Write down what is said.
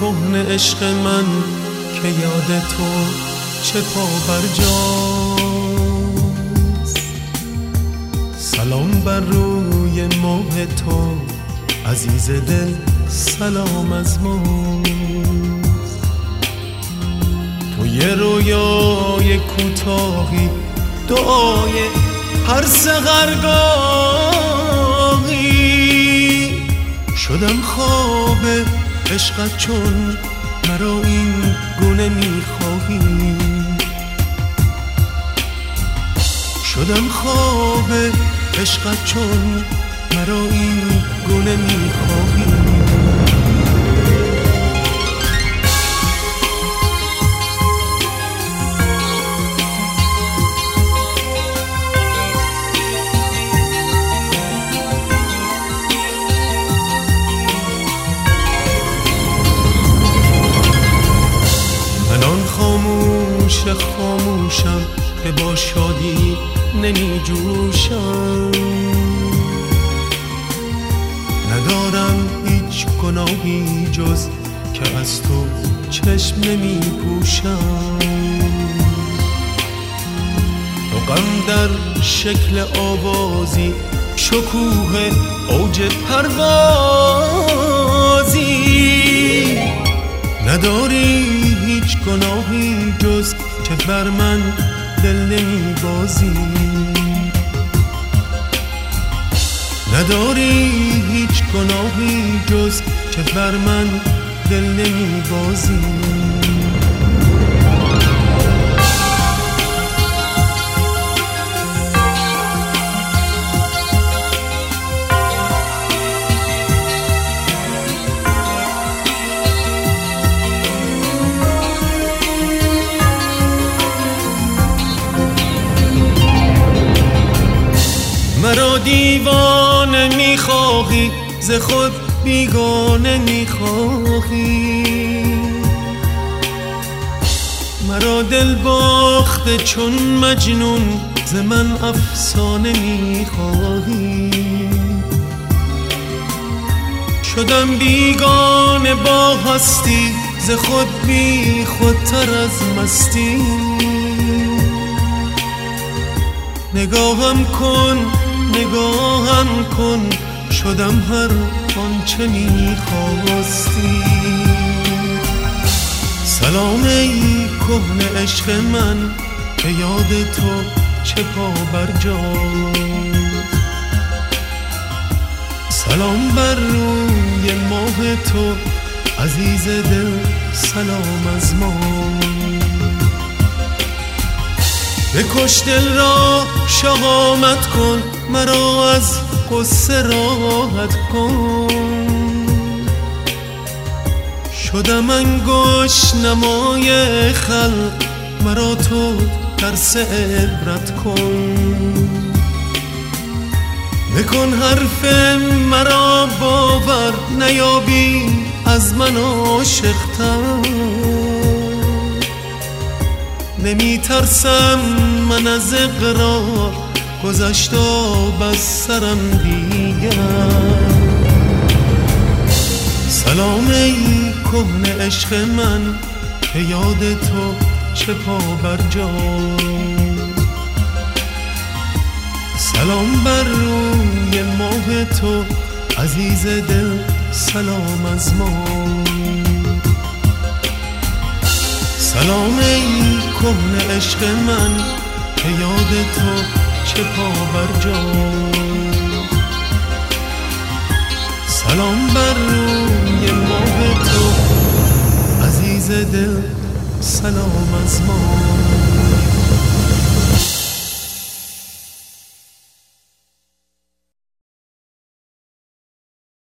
کهنه عشق من که یاد تو چه پا بر جاست. سلام بر روی ماه تو عزیز دل، سلام از ماست. تو یه رویای کوتاهی، دعای هر سحرگاهی، شدم خواب عشقت چون مرا این گونه میخواهی. شدم خواب عشقت چون مرا این گونه میخواهی. خاموشم که با شادی نمی جوشم، ندارم هیچ گناهی جز که از تو چشم نمی پوشم. تو غم در شکل آوازی، شکوه اوج پروازی، نداری هیچ گناهی جز که بر من دل نمی بازی. نداری هیچ گناهی جز که بر من دل نمی بازی. مرا دیوانه میخواهی، ز خود بیگانه میخواهی. مرا دل باخته چون مجنون، ز من افسانه میخواهی. شدم بیگانه با هستی، ز خود بی خودتر از مستی. نگاهم کن، نگاهم کن، شدم هر آنچه میخواستی. سلام ای کهنه عشق من که یاد تو چه پا بر جاست. سلام بر روی ماه تو عزیز دل، سلام از ما. بکش دل را شهامت کن، مرا از قصه راحت کن. شدم انگشت نمای خلق، مرا تو درس عبرت کن. بکن حرف مرا باور، نیابی از من عاشق‌تر. نمی ترسم من از اقرار، گذشت آب از سرم دیگر. سلام ای کهنه عشق من که یاد تو چه پا بر جاست. سلام بر روی ماه تو عزیز دل، سلام از ما. سلام ای کهنه عشق من که یاد تو چه پا بر جاست. سلام بر روی ماه تو عزیز دل، سلام از ما.